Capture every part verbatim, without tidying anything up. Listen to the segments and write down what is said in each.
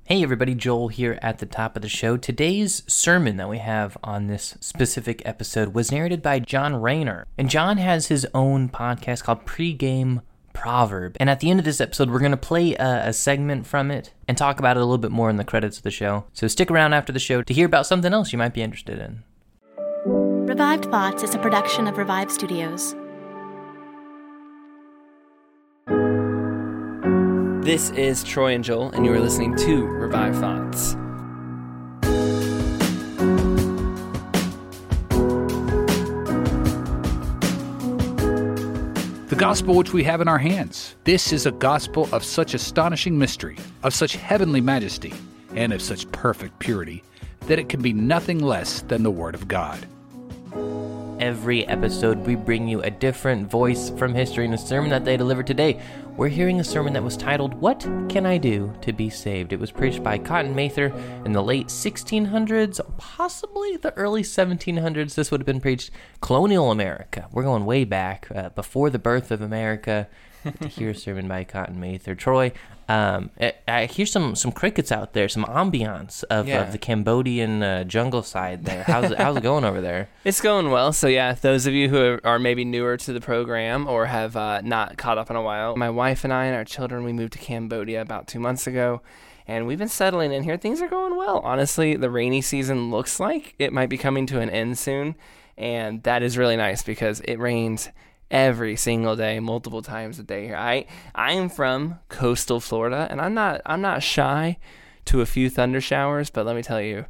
Hey everybody, Joel here at the top of the show. Today's sermon that we have on this specific episode was narrated by John Rayner. And John has his own podcast called Pre-Game Proverb. And at the end of this episode, we're going to play a, a segment from it and talk about it a little bit more in the credits of the show. So stick around after the show to hear about something else you might be interested in. Revived Thoughts is a production of Revive Studios. This is Troy and Joel, and you are listening to Revive Thoughts. The gospel which we have in our hands. This is a gospel of such astonishing mystery, of such heavenly majesty, and of such perfect purity, that it can be nothing less than the Word of God. Every episode, we bring you a different voice from history in a sermon that they delivered today. We're hearing a sermon that was titled, What Can I Do to Be Saved? It was preached by Cotton Mather in the late sixteen hundreds, possibly the early seventeen hundreds. This would have been preached colonial America. We're going way back, uh, before the birth of America, to hear a sermon by Cotton Mather. Troy, um, I, I hear some, some crickets out there, some ambiance of, Yeah. of the Cambodian uh, jungle side there. How's it, how's it going over there? It's going well. So yeah, those of you who are maybe newer to the program or have uh, not caught up in a while, my wife and I and our children, we moved to Cambodia about two months ago, and we've been settling in here. Things are going well. Honestly, the rainy season looks like it might be coming to an end soon, and that is really nice because it rains every single day, multiple times a day here. I I am from coastal Florida, and I'm not I'm not shy to a few thunder showers, but let me tell you,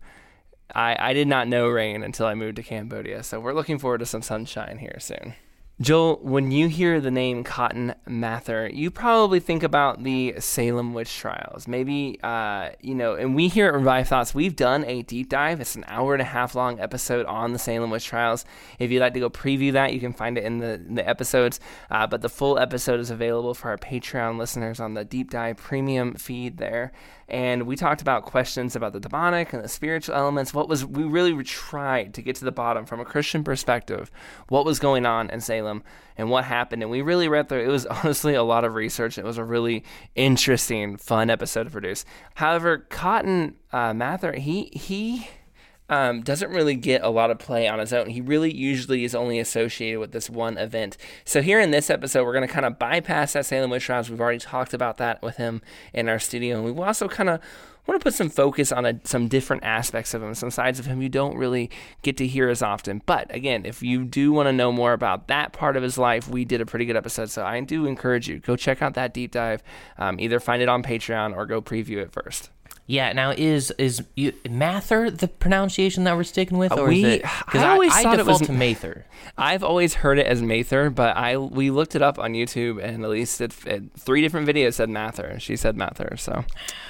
I, I did not know rain until I moved to Cambodia, so we're looking forward to some sunshine here soon. Joel, when you hear the name Cotton Mather, you probably think about the Salem witch trials. Maybe, uh, you know, and we here at Revive Thoughts, we've done a deep dive. It's an hour and a half long episode on the Salem witch trials. If you'd like to go preview that, you can find it in the, in the episodes. Uh, but the full episode is available for our Patreon listeners on the deep dive premium feed there. And we talked about questions about the demonic and the spiritual elements. What was, we really tried to get to the bottom from a Christian perspective, what was going on in Salem and what happened. And we really read through, it was honestly a lot of research. It was a really interesting, fun episode to produce. However, Cotton uh, Mather, he, he, Um, doesn't really get a lot of play on his own. He really usually is only associated with this one event. So here in this episode, we're going to kind of bypass that Salem witch trials. We've already talked about that with him in our studio. And we also kind of want to put some focus on a, some different aspects of him, some sides of him you don't really get to hear as often. But again, if you do want to know more about that part of his life, we did a pretty good episode. So I do encourage you, go check out that deep dive. Um, either find it on Patreon or go preview it first. Yeah, now is is you, Mather the pronunciation that we're sticking with, or we, is it? Because I I, always I thought it default was to Mather. I've always heard it as Mather, but I we looked it up on YouTube, and at least it, it, three different videos said Mather. She said Mather, so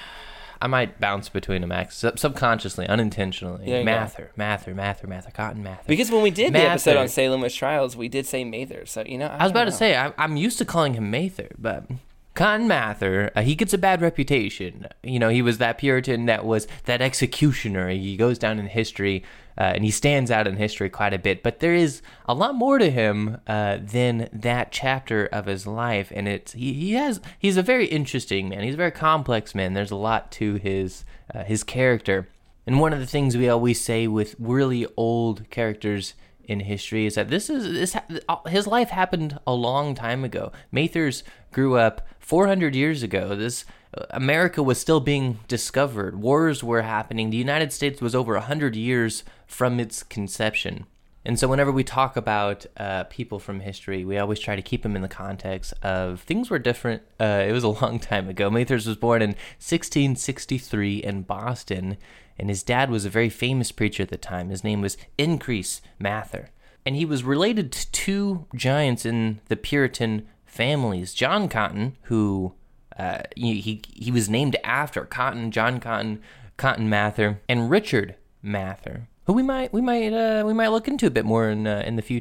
I might bounce between them ac- sub- subconsciously, unintentionally. Yeah, Mather, Mather, Mather, Mather, Cotton Mather. because when we did the Mather. episode on Salem witch trials, we did say Mather. So you know, I, I was about don't to know. say I, I'm used to calling him Mather, but Cotton Mather, uh, he gets a bad reputation. You know, he was that Puritan that was that executioner. He goes down in history, uh, and he stands out in history quite a bit. But there is a lot more to him uh, than that chapter of his life, and it's he, he has he's a very interesting man. He's a very complex man. There's a lot to his uh, his character, and one of the things we always say with really old characters in history is that this is this his life happened a long time ago. Mather's grew up four hundred years ago. This America was still being discovered. Wars were happening. The United States was over one hundred years from its conception. And so whenever we talk about uh, people from history, we always try to keep them in the context of things were different. Uh, it was a long time ago. Mather's was born in sixteen sixty-three in Boston, and his dad was a very famous preacher at the time. His name was Increase Mather. And he was related to two giants in the Puritan families. John Cotton, who uh, he, he he was named after Cotton, John Cotton, Cotton Mather, and Richard Mather, who we might we might uh, we might look into a bit more in uh, in the future.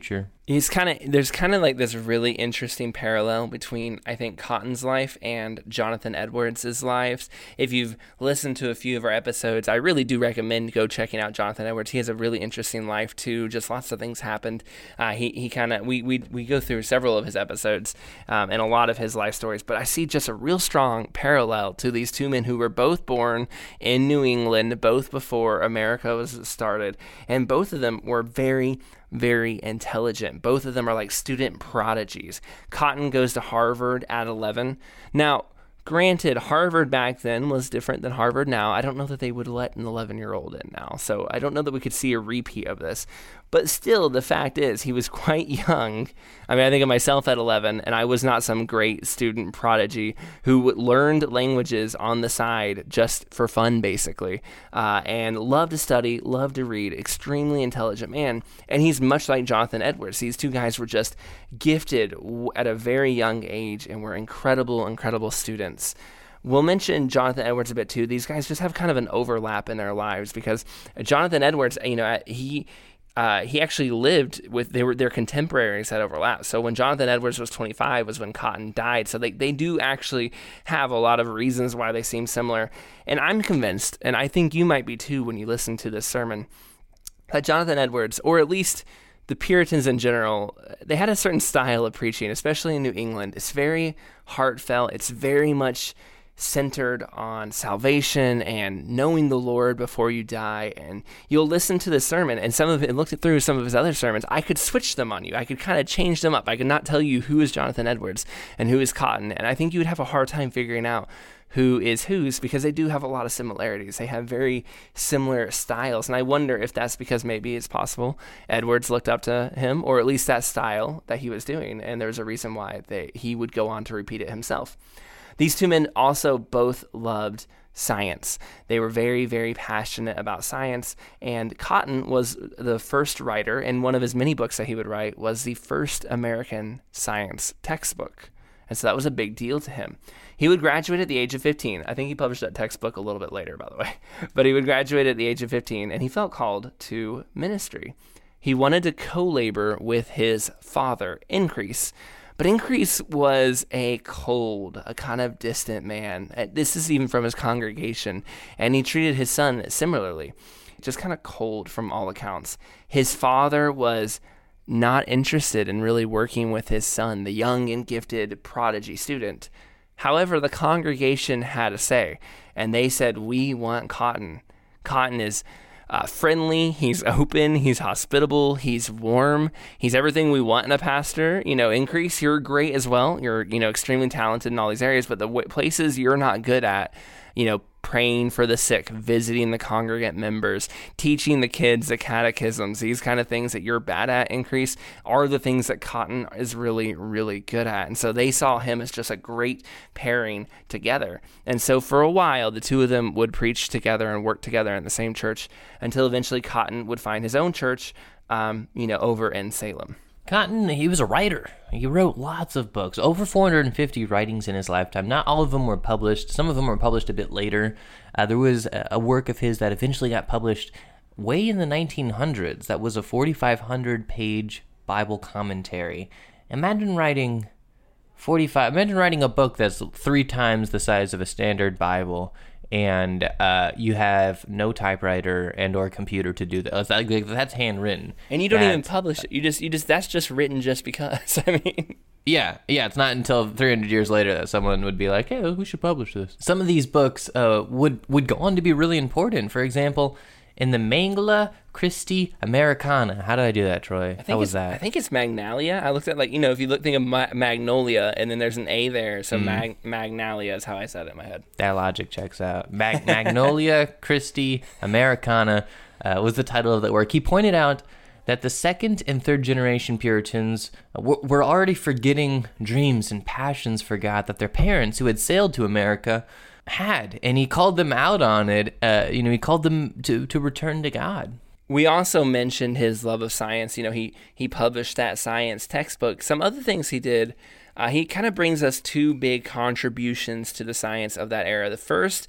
He's kind of there's kind of like this really interesting parallel between, I think, Cotton's life and Jonathan Edwards' lives. If you've listened to a few of our episodes, I really do recommend go checking out Jonathan Edwards. He has a really interesting life too. Just lots of things happened. Uh, he he kind of we, we we go through several of his episodes um, and a lot of his life stories. But I see just a real strong parallel to these two men who were both born in New England, both before America was started, and both of them were very very intelligent. Both of them are like student prodigies. Cotton goes to Harvard at eleven. Now, granted, Harvard back then was different than Harvard now. I don't know that they would let an eleven-year-old in now, so I don't know that we could see a repeat of this. But still, the fact is, he was quite young. I mean, I think of myself at eleven, and I was not some great student prodigy who learned languages on the side just for fun, basically, uh, and loved to study, loved to read, extremely intelligent man. And he's much like Jonathan Edwards. These two guys were just gifted at a very young age and were incredible, incredible students. We'll mention Jonathan Edwards a bit too. These guys just have kind of an overlap in their lives because Jonathan Edwards, you know, he... Uh, he actually lived with, they were their contemporaries that overlap. So when Jonathan Edwards was twenty-five was when Cotton died. So they, they do actually have a lot of reasons why they seem similar. And I'm convinced, and I think you might be too when you listen to this sermon, that Jonathan Edwards, or at least the Puritans in general, they had a certain style of preaching, especially in New England. It's very heartfelt. It's very much centered on salvation and knowing the Lord before you die. And you'll listen to the sermon, and some of it, and looked through some of his other sermons, I could switch them on you. I could kind of change them up. I could not tell you who is Jonathan Edwards and who is Cotton. And I think you would have a hard time figuring out who is whose, because they do have a lot of similarities. They have very similar styles. And I wonder if that's because maybe it's possible Edwards looked up to him, or at least that style that he was doing. And there's a reason why they, he would go on to repeat it himself. These two men also both loved science. They were very, very passionate about science, and Cotton was the first writer, and one of his many books that he would write was the first American science textbook. And so that was a big deal to him. He would graduate at the age of fifteen. I think he published that textbook a little bit later, by the way. But he would graduate at the age of fifteen, and he felt called to ministry. He wanted to co-labor with his father, Increase. But Increase was a cold, a kind of distant man. This is even from his congregation. And he treated his son similarly, just kind of cold from all accounts. His father was not interested in really working with his son, the young and gifted prodigy student. However, the congregation had a say, and they said, "We want Cotton." Cotton is Uh, friendly, he's open, he's hospitable, he's warm, he's everything we want in a pastor. You know, Increase, you're great as well. You're, you know, extremely talented in all these areas, but the w- places you're not good at, you know, praying for the sick, visiting the congregant members, teaching the kids the catechisms, these kind of things that you're bad at, Increase, are the things that Cotton is really, really good at. And so they saw him as just a great pairing together. And so for a while, the two of them would preach together and work together in the same church until eventually Cotton would find his own church, um, you know, over in Salem. Cotton, he was a writer. He wrote lots of books, over four hundred fifty writings in his lifetime. Not all of them were published. Some of them were published a bit later. Uh, there was a work of his that eventually got published way in the nineteen hundreds that was a forty-five hundred page Bible commentary. Imagine writing forty-five. Imagine writing a book that's three times the size of a standard Bible, and uh, you have no typewriter and or computer to do that. Like, that's handwritten, and you don't that, even publish it. You just, you just, that's just written just because. I mean, yeah, yeah. It's not until three hundred years later that someone would be like, "Hey, we should publish this." Some of these books uh, would would go on to be really important. For example, in the Mangla Christi Americana. How did I do that, Troy? I think How was it's, that? I think it's Magnalia. I looked at, like, you know, if you look, think of Ma- Magnolia, and then there's an A there, so mm. Mag- Magnalia is how I said it in my head. That logic checks out. Mag- Magnolia Christi Americana uh, was the title of that work. He pointed out that the second and third generation Puritans w- were already forgetting dreams and passions for God that their parents, who had sailed to America, had, and he called them out on it. Uh, you know, he called them to, to return to God. We also mentioned his love of science. You know, he, he published that science textbook. Some other things he did, uh, he kind of brings us two big contributions to the science of that era. The first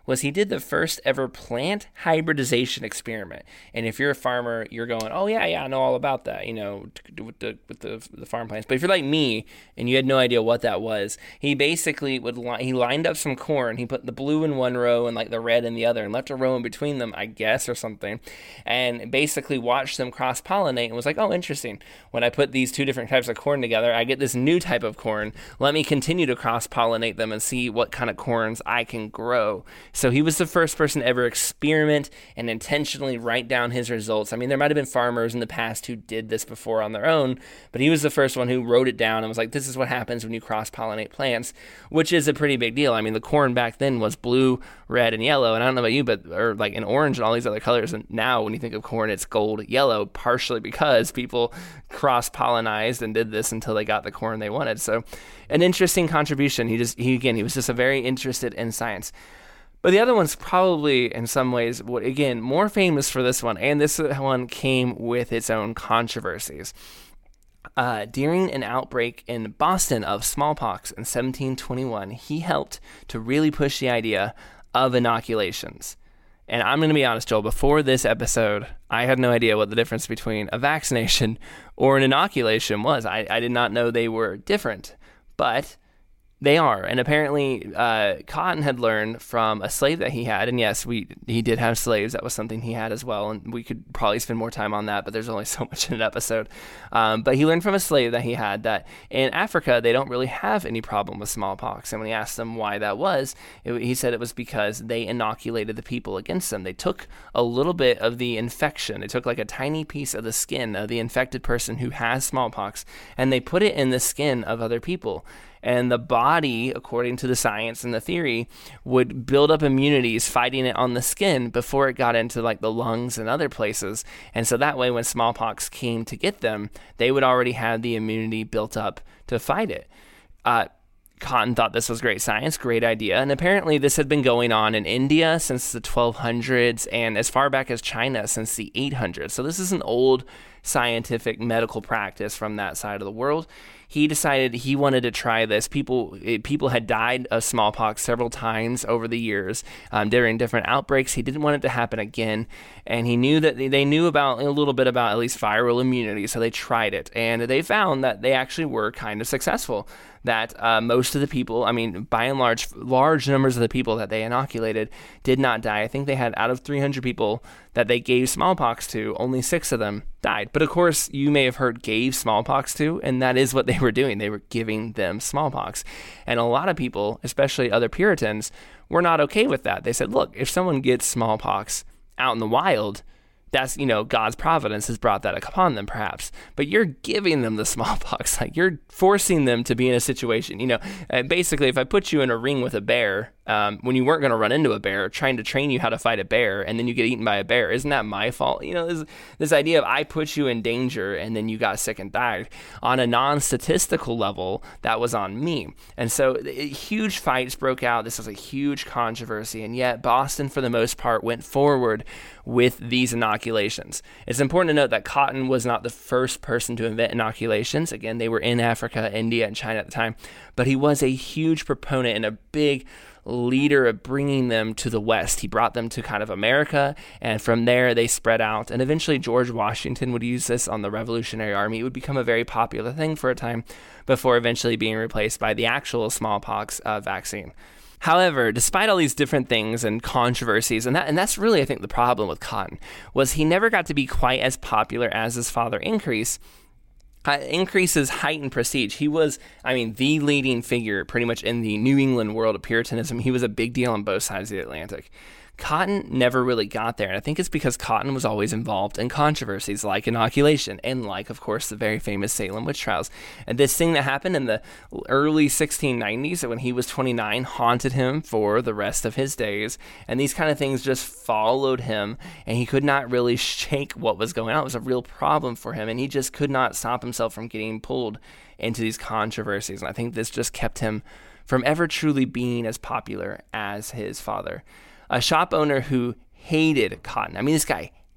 was he did the first ever plant hybridization experiment. And if you're a farmer, you're going, oh yeah, yeah, I know all about that, you know, with the with the, the farm plants. But if you're like me and you had no idea what that was, he basically would li- he lined up some corn. He put the blue in one row and like the red in the other, and left a row in between them, I guess, or something, and basically watched them cross pollinate and was like, oh, interesting. When I put these two different types of corn together, I get this new type of corn. Let me continue to cross pollinate them and see what kind of corns I can grow. So he was the first person to ever experiment and intentionally write down his results. I mean, there might have been farmers in the past who did this before on their own, but he was the first one who wrote it down and was like, this is what happens when you cross-pollinate plants, which is a pretty big deal. I mean, the corn back then was blue, red, and yellow, and I don't know about you, but or like in orange and all these other colors, and now when you think of corn, it's gold, yellow, partially because people cross-pollinized and did this until they got the corn they wanted. So an interesting contribution. He just, he again, he was just a very interested in science. But the other one's probably, in some ways, again, more famous for this one, and this one came with its own controversies. Uh, during an outbreak in Boston of smallpox in seventeen twenty-one, he helped to really push the idea of inoculations. And I'm going to be honest, Joel, before this episode, I had no idea what the difference between a vaccination or an inoculation was. I, I did not know they were different, but they are. And apparently uh, Cotton had learned from a slave that he had. And yes, we he did have slaves. That was something he had as well. And we could probably spend more time on that, but there's only so much in an episode. Um, but he learned from a slave that he had that in Africa, they don't really have any problem with smallpox. And when he asked them why that was, it, he said it was because they inoculated the people against them. They took a little bit of the infection. They took like a tiny piece of the skin of the infected person who has smallpox, and they put it in the skin of other people. And the body, according to the science and the theory, would build up immunities fighting it on the skin before it got into like the lungs and other places. And so that way, when smallpox came to get them, they would already have the immunity built up to fight it. Uh, Cotton thought this was great science, great idea. And apparently this had been going on in India since the twelve hundreds and as far back as China since the eight hundreds. So this is an old scientific medical practice from that side of the world. He decided he wanted to try this. People people had died of smallpox several times over the years um, during different outbreaks. He didn't want it to happen again, and he knew that they, they knew about a little bit about at least viral immunity, so they tried it, and they found that they actually were kind of successful. That uh, most of the people, I mean, by and large, large numbers of the people that they inoculated did not die. I think they had out of three hundred people that they gave smallpox to, only six of them died. But of course, you may have heard gave smallpox to, and that is what they were doing. They were giving them smallpox. And a lot of people, especially other Puritans, were not okay with that. They said, look, if someone gets smallpox out in the wild, that's, you know, God's providence has brought that upon them, perhaps. But you're giving them the smallpox. Like, you're forcing them to be in a situation, you know. And basically, if I put you in a ring with a bear, um, when you weren't going to run into a bear, trying to train you how to fight a bear, and then you get eaten by a bear, isn't that my fault? You know, this, this idea of I put you in danger, and then you got sick and died. On a non-statistical level, that was on me. And so huge fights broke out. This was a huge controversy, and yet Boston, for the most part, went forward with these inoculations. It's important to note that Cotton was not the first person to invent inoculations. Again, they were in Africa, India, and China at the time, but he was a huge proponent and a big leader of bringing them to the West. He brought them to kind of America, and from there they spread out, and eventually George Washington would use this on the Revolutionary Army. It would become a very popular thing for a time before eventually being replaced by the actual smallpox uh, vaccine. However, despite all these different things and controversies, and that and that's really, I think, the problem with Cotton, was he never got to be quite as popular as his father, Increase. Uh, Increase's heightened prestige. He was, I mean, the leading figure pretty much in the New England world of Puritanism. He was a big deal on both sides of the Atlantic. Cotton never really got there, and I think it's because Cotton was always involved in controversies like inoculation and like, of course, the very famous Salem witch trials. And this thing that happened in the early sixteen nineties when he was twenty-nine haunted him for the rest of his days, and these kind of things just followed him, and he could not really shake what was going on. It was a real problem for him, and he just could not stop himself from getting pulled into these controversies, and I think this just kept him from ever truly being as popular as his father. A shop owner who hated Cotton. I mean, this guy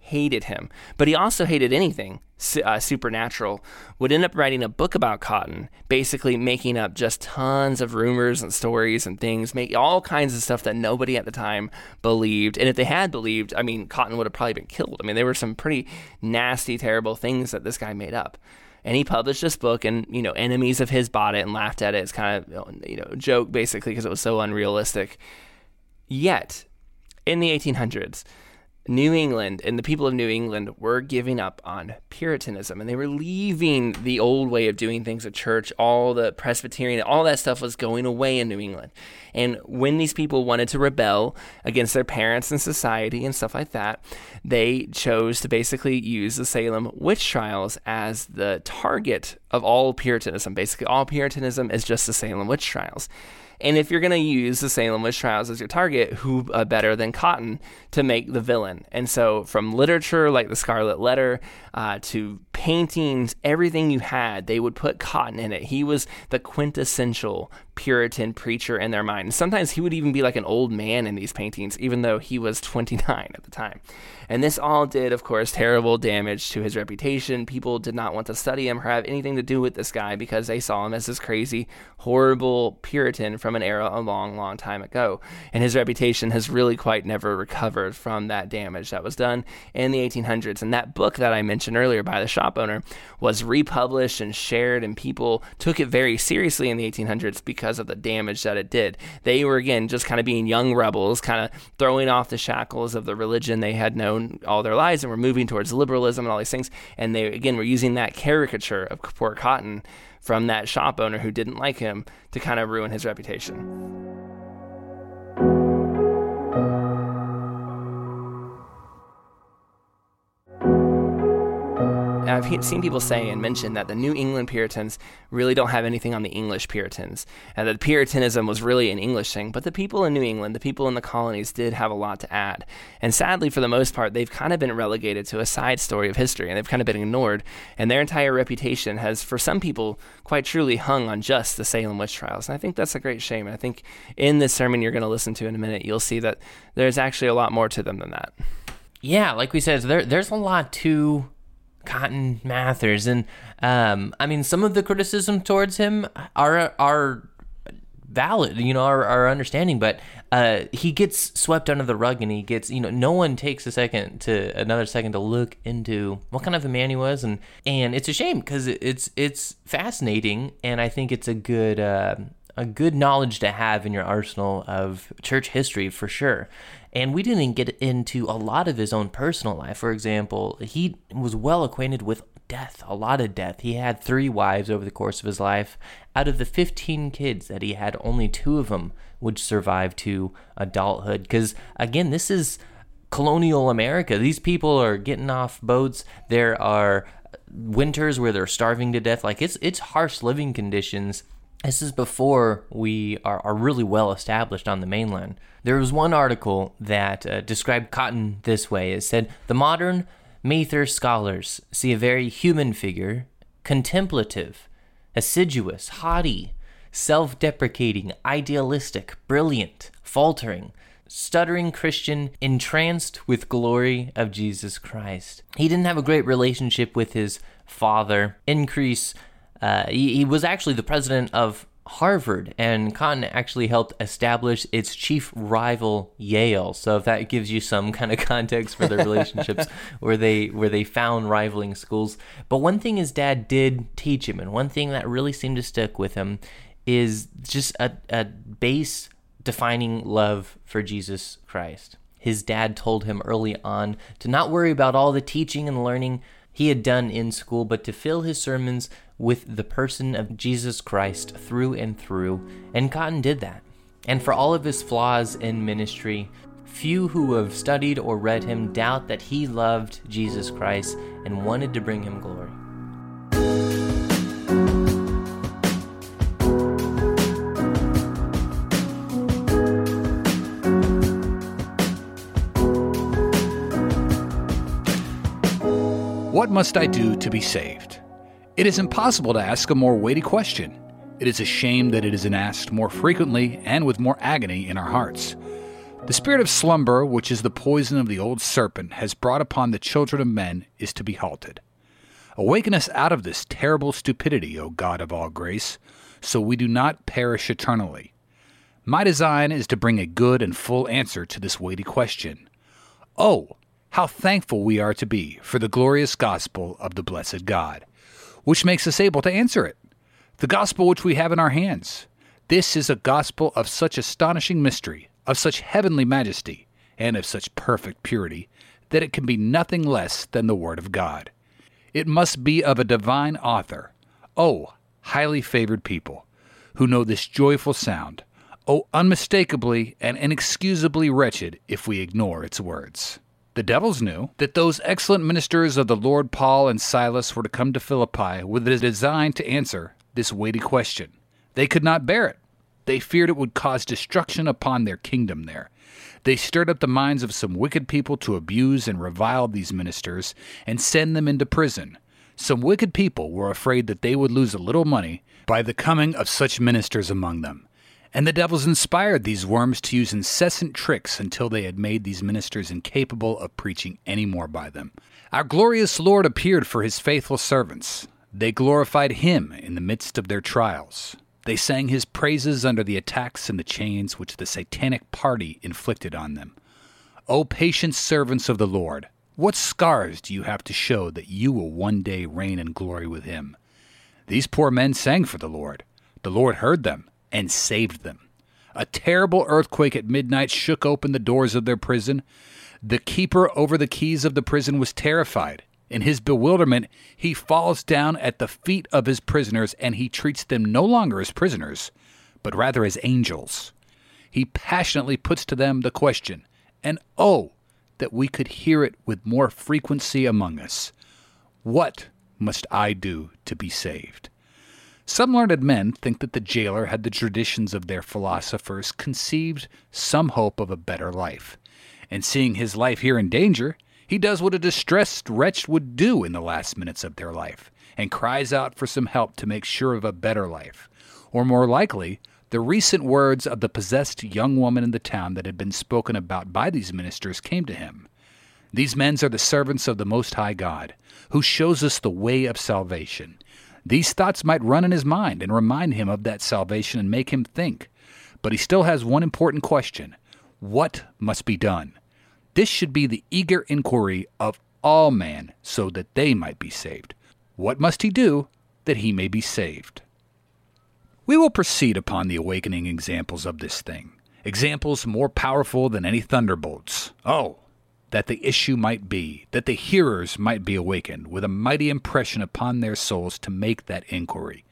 hated him. But he also hated anything uh, supernatural, would end up writing a book about Cotton, basically making up just tons of rumors and stories and things, make all kinds of stuff that nobody at the time believed. And if they had believed, I mean, Cotton would have probably been killed. I mean, there were some pretty nasty, terrible things that this guy made up. And he published this book, and, you know, enemies of his bought it and laughed at it. It's kind of, you know, a joke, basically, because it was so unrealistic. Yet, in the eighteen hundreds, New England and the people of New England were giving up on Puritanism, and they were leaving the old way of doing things at church. All the Presbyterian, all that stuff was going away in New England. And when these people wanted to rebel against their parents and society and stuff like that, they chose to basically use the Salem witch trials as the target of all Puritanism. Basically, all Puritanism is just the Salem witch trials. And if you're going to use the Salem witch trials as your target, who uh, better than Cotton to make the villain? And so from literature like the Scarlet Letter uh, to paintings, everything you had, they would put Cotton in it. He was the quintessential Puritan preacher in their mind. And sometimes he would even be like an old man in these paintings, even though he was twenty-nine at the time. And this all did, of course, terrible damage to his reputation. People did not want to study him or have anything to do with this guy because they saw him as this crazy, horrible Puritan from an era a long, long time ago. And his reputation has really quite never recovered from that damage that was done in the eighteen hundreds. And that book that I mentioned earlier by the shop owner was republished and shared, and people took it very seriously in the eighteen hundreds because of the damage that it did. They were, again, just kind of being young rebels, kind of throwing off the shackles of the religion they had known all their lives, and were moving towards liberalism and all these things. And they, again, were using that caricature of poor Cotton from that shop owner who didn't like him to kind of ruin his reputation. I've seen people say and mention that the New England Puritans really don't have anything on the English Puritans, and that Puritanism was really an English thing. But the people in New England, the people in the colonies, did have a lot to add. And sadly, for the most part, they've kind of been relegated to a side story of history, and they've kind of been ignored. And their entire reputation has, for some people, quite truly hung on just the Salem witch trials. And I think that's a great shame. And I think in this sermon you're going to listen to in a minute, you'll see that there's actually a lot more to them than that. Yeah, like we said, there, there's a lot to Cotton Mathers, and um, I mean, some of the criticism towards him are are valid, you know, our, our understanding, but uh, he gets swept under the rug, and he gets, you know, no one takes a second to another second to look into what kind of a man he was, and and it's a shame because it's it's fascinating, and I think it's a good uh, a good knowledge to have in your arsenal of church history for sure. And we didn't get into a lot of his own personal life. For example, he was well acquainted with death, a lot of death. He had three wives over the course of his life. Out of the fifteen kids that he had, only two of them would survive to adulthood. Because, again, this is colonial America. These people are getting off boats. There are winters where they're starving to death. Like, it's it's harsh living conditions. This is before we are, are really well established on the mainland. There was one article that uh, described Cotton this way. It said, "The modern Mather scholars see a very human figure, contemplative, assiduous, haughty, self-deprecating, idealistic, brilliant, faltering, stuttering Christian, entranced with glory of Jesus Christ." He didn't have a great relationship with his father. Increase Uh, he, he was actually the president of Harvard, and Cotton actually helped establish its chief rival, Yale. So if that gives you some kind of context for their relationships, where they where they found rivaling schools. But one thing his dad did teach him, and one thing that really seemed to stick with him, is just a, a base defining love for Jesus Christ. His dad told him early on to not worry about all the teaching and learning he had done in school, but to fill his sermons with the person of Jesus Christ through and through, and Cotton did that. And for all of his flaws in ministry, few who have studied or read him doubt that he loved Jesus Christ and wanted to bring him glory. What must I do to be saved? It is impossible to ask a more weighty question. It is a shame that it isn't asked more frequently and with more agony in our hearts. The spirit of slumber, which is the poison of the old serpent, has brought upon the children of men, is to be halted. Awaken us out of this terrible stupidity, O God of all grace, so we do not perish eternally. My design is to bring a good and full answer to this weighty question. Oh, how thankful we are to be for the glorious gospel of the blessed God, which makes us able to answer it. The gospel which we have in our hands. This is a gospel of such astonishing mystery, of such heavenly majesty, and of such perfect purity, that it can be nothing less than the Word of God. It must be of a divine author. Oh, highly favored people, who know this joyful sound. Oh, unmistakably and inexcusably wretched if we ignore its words. The devils knew that those excellent ministers of the Lord Paul and Silas were to come to Philippi with a design to answer this weighty question. They could not bear it. They feared it would cause destruction upon their kingdom there. They stirred up the minds of some wicked people to abuse and revile these ministers and send them into prison. Some wicked people were afraid that they would lose a little money by the coming of such ministers among them. And the devils inspired these worms to use incessant tricks until they had made these ministers incapable of preaching any more by them. Our glorious Lord appeared for his faithful servants. They glorified him in the midst of their trials. They sang his praises under the attacks and the chains which the satanic party inflicted on them. O patient servants of the Lord, what scars do you have to show that you will one day reign in glory with him? These poor men sang for the Lord. The Lord heard them and saved them. A terrible earthquake at midnight shook open the doors of their prison. The keeper over the keys of the prison was terrified. In his bewilderment, he falls down at the feet of his prisoners, and he treats them no longer as prisoners, but rather as angels. He passionately puts to them the question, and oh, that we could hear it with more frequency among us. What must I do to be saved? Some learned men think that the jailer had the traditions of their philosophers conceived some hope of a better life, and seeing his life here in danger, he does what a distressed wretch would do in the last minutes of their life, and cries out for some help to make sure of a better life. Or more likely, the recent words of the possessed young woman in the town that had been spoken about by these ministers came to him. These men are the servants of the Most High God, who shows us the way of salvation. These thoughts might run in his mind and remind him of that salvation and make him think. But he still has one important question. What must be done? This should be the eager inquiry of all men so that they might be saved. What must he do that he may be saved? We will proceed upon the awakening examples of this thing, examples more powerful than any thunderbolts. Oh, that the issue might be, that the hearers might be awakened with a mighty impression upon their souls to make that inquiry.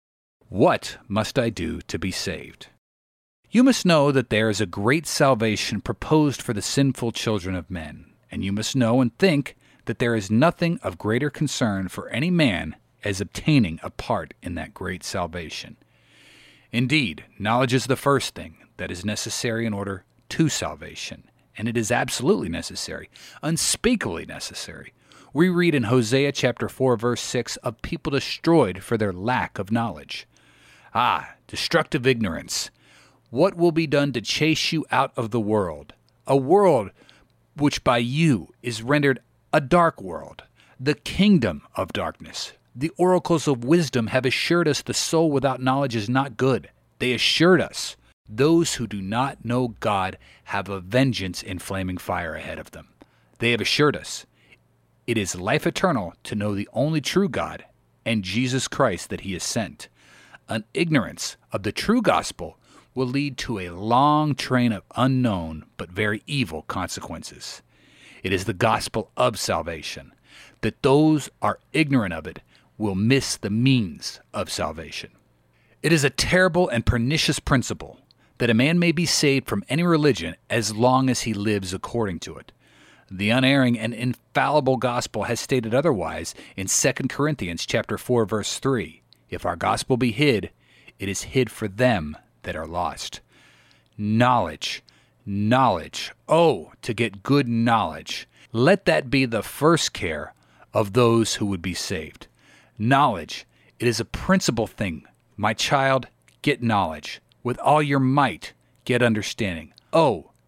What must I do to be saved? You must know that there is a great salvation proposed for the sinful children of men, and you must know and think that there is nothing of greater concern for any man as obtaining a part in that great salvation. Indeed, knowledge is the first thing that is necessary in order to salvation, and it is absolutely necessary, unspeakably necessary. We read in Hosea chapter four, verse six, of people destroyed for their lack of knowledge. Ah, destructive ignorance! What will be done to chase you out of the world? A world which by you is rendered a dark world, the kingdom of darkness. The oracles of wisdom have assured us the soul without knowledge is not good. They assured us those who do not know God have a vengeance in flaming fire ahead of them. They have assured us it is life eternal to know the only true God and Jesus Christ that he has sent. An ignorance of the true gospel will lead to a long train of unknown but very evil consequences. It is the gospel of salvation, that those are ignorant of it will miss the means of salvation. It is a terrible and pernicious principle that a man may be saved from any religion as long as he lives according to it. The unerring and infallible gospel has stated otherwise in Second Corinthians chapter four, verse three. If our gospel be hid, it is hid for them that are lost. Knowledge, knowledge. Oh, to get good knowledge. Let that be the first care of those who would be saved. Knowledge. It is a principal thing. My child, get knowledge. With all your might, get understanding. Oh,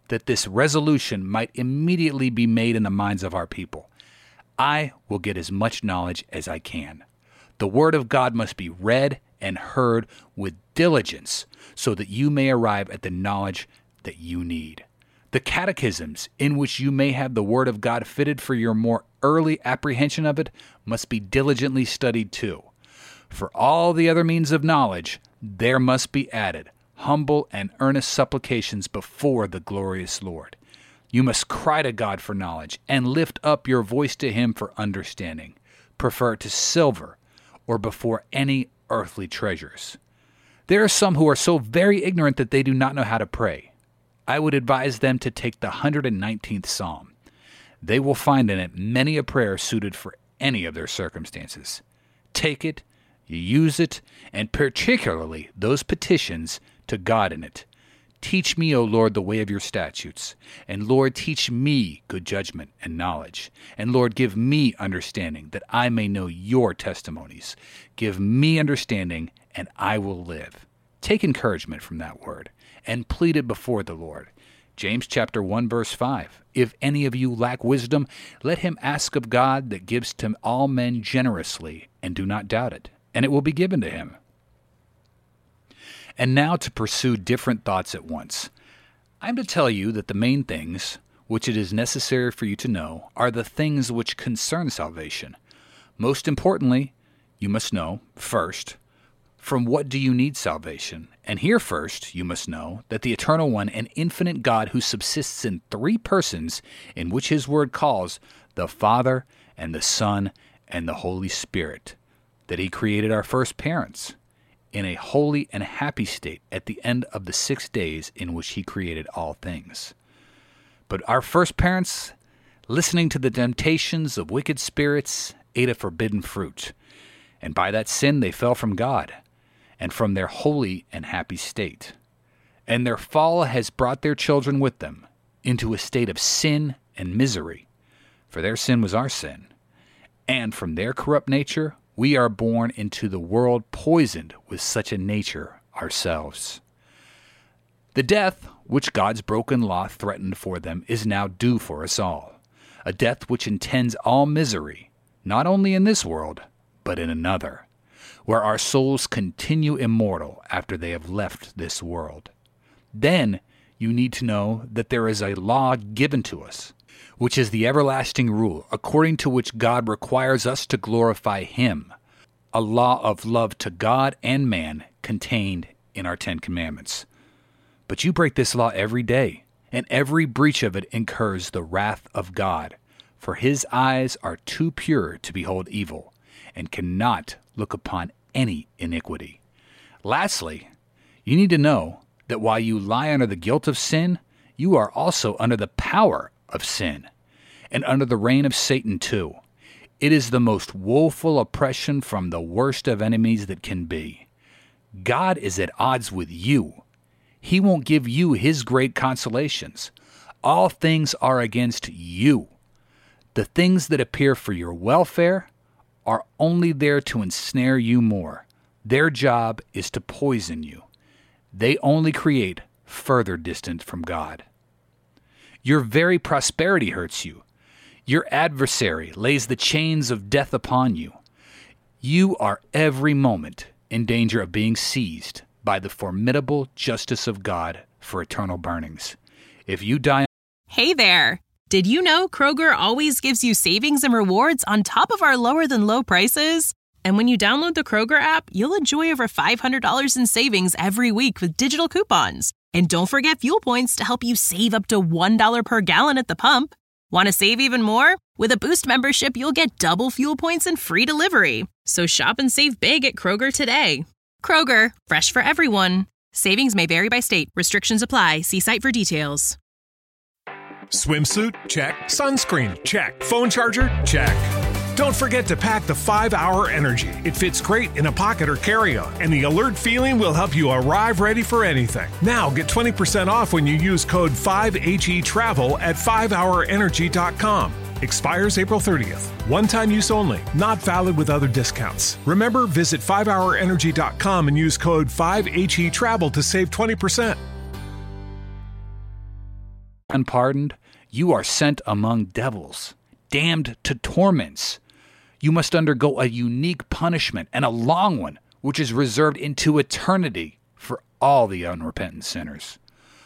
that this resolution might immediately be made in the minds of our people. I will get as much knowledge as I can. The Word of God must be read and heard with diligence so that you may arrive at the knowledge that you need. The catechisms in which you may have the Word of God fitted for your more early apprehension of it must be diligently studied too. For all the other means of knowledge, there must be added humble and earnest supplications before the glorious Lord. You must cry to God for knowledge and lift up your voice to Him for understanding. Prefer it to silver or before any earthly treasures. There are some who are so very ignorant that they do not know how to pray. I would advise them to take the one hundred nineteenth Psalm. They will find in it many a prayer suited for any of their circumstances. Take it, you use it, and particularly those petitions to God in it. Teach me, O Lord, the way of your statutes. And Lord, teach me good judgment and knowledge. And Lord, give me understanding that I may know your testimonies. Give me understanding, and I will live. Take encouragement from that word and plead it before the Lord. James chapter one, verse five. If any of you lack wisdom, let him ask of God that gives to all men generously, and do not doubt it, and it will be given to him. And now to pursue different thoughts at once. I am to tell you that the main things which it is necessary for you to know are the things which concern salvation. Most importantly, you must know, first, from what do you need salvation? And here first, you must know that the Eternal One and Infinite God who subsists in three persons, in which His Word calls the Father and the Son and the Holy Spirit, that He created our first parents in a holy and happy state at the end of the six days in which He created all things. But our first parents, listening to the temptations of wicked spirits, ate a forbidden fruit, and by that sin they fell from God, and from their holy and happy state. And their fall has brought their children with them into a state of sin and misery, for their sin was our sin. And from their corrupt nature we are born into the world poisoned with such a nature ourselves. The death which God's broken law threatened for them is now due for us all, a death which intends all misery, not only in this world, but in another, where our souls continue immortal after they have left this world. Then you need to know that there is a law given to us, which is the everlasting rule, according to which God requires us to glorify Him, a law of love to God and man contained in our Ten Commandments. But you break this law every day, and every breach of it incurs the wrath of God, for His eyes are too pure to behold evil, and cannot look upon any iniquity. Lastly, you need to know that while you lie under the guilt of sin, you are also under the power of sin, and under the reign of Satan too. It is the most woeful oppression from the worst of enemies that can be. God is at odds with you. He won't give you His great consolations. All things are against you. The things that appear for your welfare are only there to ensnare you more. Their job is to poison you. They only create further distance from God. Your very prosperity hurts you. Your adversary lays the chains of death upon you. You are every moment in danger of being seized by the formidable justice of God for eternal burnings. If you die... Hey there! Did you know Kroger always gives you savings and rewards on top of our lower-than-low prices? And when you download the Kroger app, you'll enjoy over five hundred dollars in savings every week with digital coupons. And don't forget fuel points to help you save up to one dollar per gallon at the pump. Want to save even more? With a Boost membership, you'll get double fuel points and free delivery. So shop and save big at Kroger today. Kroger, fresh for everyone. Savings may vary by state. Restrictions apply. See site for details. Swimsuit? Check. Sunscreen? Check. Phone charger? Check. Don't forget to pack the five hour Energy. It fits great in a pocket or carry-on, and the alert feeling will help you arrive ready for anything. Now get twenty percent off when you use code five H E Travel at five hour energy dot com. Expires April thirtieth. One-time use only. Not valid with other discounts. Remember, visit five hour energy dot com and use code five H E Travel to save twenty percent. unpardoned, you are sent among devils, damned to torments. You must undergo a unique punishment, and a long one, which is reserved into eternity for all the unrepentant sinners.